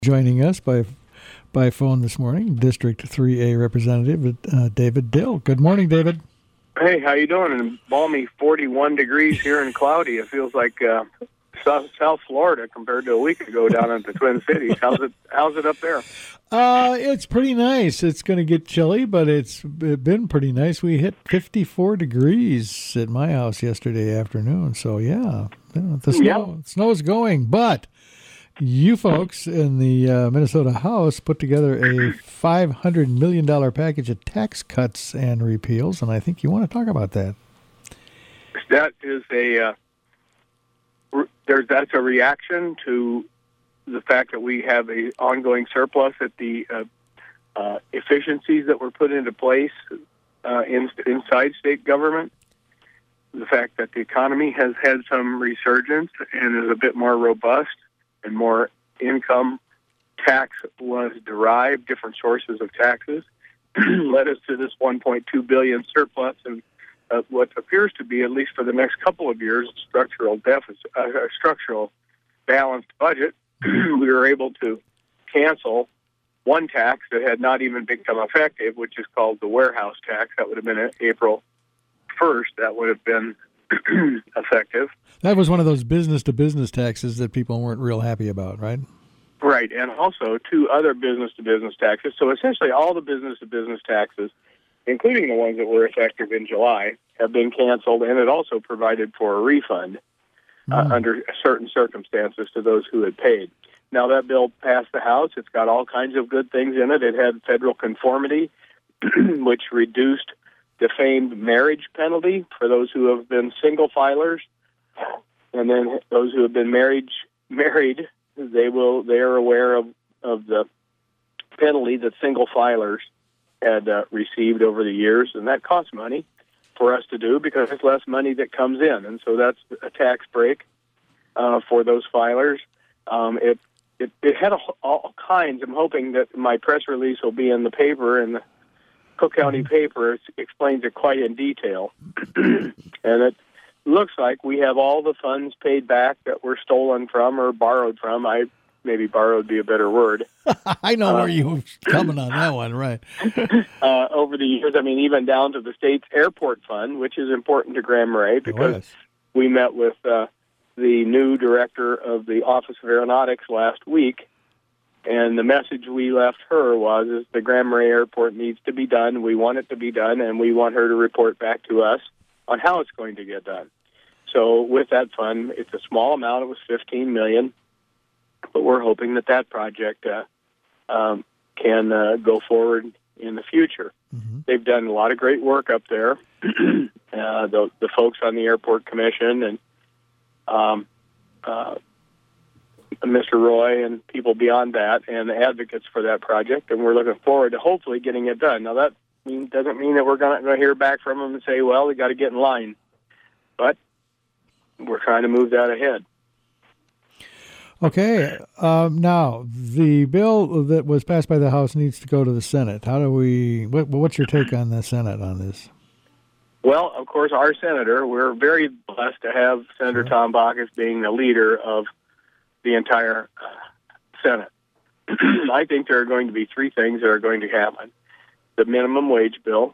Joining us by phone this morning, District 3A Representative David Dill. Good morning, David. Hey, how you doing? In balmy 41 degrees here in cloudy. It feels like South Florida compared to a week ago down in the Twin Cities. How's it up there? It's pretty nice. It's going to get chilly, but it's been pretty nice. We hit 54 degrees at my house yesterday afternoon. So yeah, the snow's going, but you folks in the Minnesota House put together a $500 million package of tax cuts and repeals, and I think you want to talk about that. That is that's a reaction to the fact that we have an ongoing surplus at the efficiencies that were put into place inside state government. The fact that the economy has had some resurgence and is a bit more robust, and more income tax was derived, different sources of taxes, led us to this $1.2 billion surplus and what appears to be, at least for the next couple of years, structural balanced budget. We were able to cancel one tax that had not even become effective, which is called the warehouse tax. That would have been April 1st. That would have been effective. That was one of those business-to-business taxes that people weren't real happy about, right? Right, and also two other business-to-business taxes. So essentially all the business-to-business taxes, including the ones that were effective in July, have been canceled, and it also provided for a refund under certain circumstances to those who had paid. Now, that bill passed the House. It's got all kinds of good things in it. It had federal conformity, which reduced defamed marriage penalty for those who have been single filers, and then those who have been married, they are aware of the penalty that single filers had received over the years, and that costs money for us to do because it's less money that comes in, and so that's a tax break for those filers. It had all kinds. I'm hoping that my press release will be in the paper, and the Cook County paper explains it quite in detail. And it looks like we have all the funds paid back that were stolen from or borrowed from. Maybe borrowed be a better word. I know where you were coming on that one, right? Over the years, I mean, even down to the state's airport fund, which is important to Grand Marais because we met with the new director of the Office of Aeronautics last week, and the message we left her is the Grand Marais Airport needs to be done. We want it to be done, and we want her to report back to us on how it's going to get done. So with that fund, it's a small amount. It was $15 million, but we're hoping that project can go forward in the future. Mm-hmm. They've done a lot of great work up there. The folks on the Airport Commission and Mr. Roy and people beyond that and the advocates for that project, and we're looking forward to hopefully getting it done. Now, that doesn't mean that we're going to hear back from them and say, well, we got to get in line. But we're trying to move that ahead. Okay. Now, the bill that was passed by the House needs to go to the Senate. What's your take on the Senate on this? Well, of course, our senator, we're very blessed to have Senator Tom Bacchus being the leader of the entire Senate. I think there are going to be three things that are going to happen. The minimum wage bill,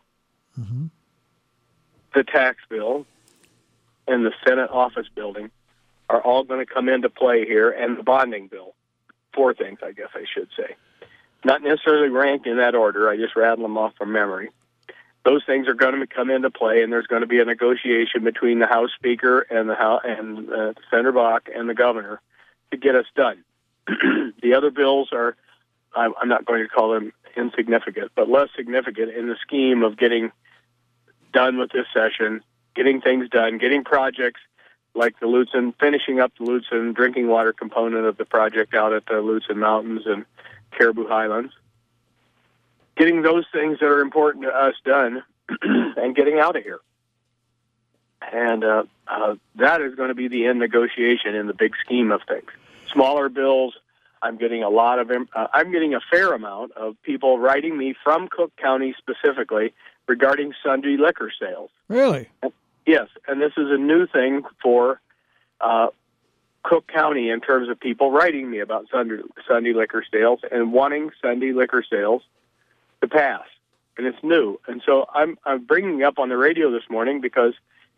the tax bill, and the Senate office building are all going to come into play here, and the bonding bill. Four things, I guess I should say. Not necessarily ranked in that order. I just rattle them off from memory. Those things are going to come into play, and there's going to be a negotiation between the House Speaker and Senator Bach and the governor to get us done. The other bills are, I'm not going to call them insignificant, but less significant in the scheme of getting done with this session, getting things done, getting projects like the Lutsen, finishing up the Lutsen drinking water component of the project out at the Lutsen Mountains and Caribou Highlands. Getting those things that are important to us done and getting out of here. And that is going to be the end negotiation in the big scheme of things. Smaller bills, I'm getting a fair amount of people writing me from Cook County specifically regarding Sunday liquor sales. Really? Yes, and this is a new thing for Cook County in terms of people writing me about Sunday liquor sales and wanting Sunday liquor sales to pass. And it's new. And so I'm bringing it up on the radio this morning because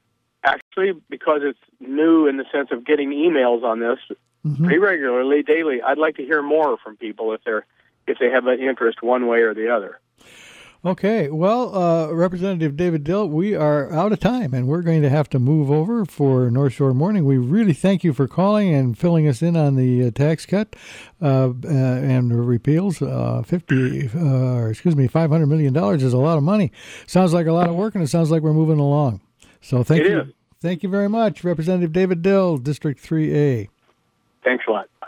it's new in the sense of getting emails on this pretty regularly, daily. I'd like to hear more from people if they have an interest one way or the other. Okay. Well, Representative David Dill, we are out of time, and we're going to have to move over for North Shore Morning. We really thank you for calling and filling us in on the tax cut and repeals. $500 million is a lot of money. Sounds like a lot of work, and it sounds like we're moving along. So thank you. Thank you very much, Representative David Dill, District 3A. Thanks a lot.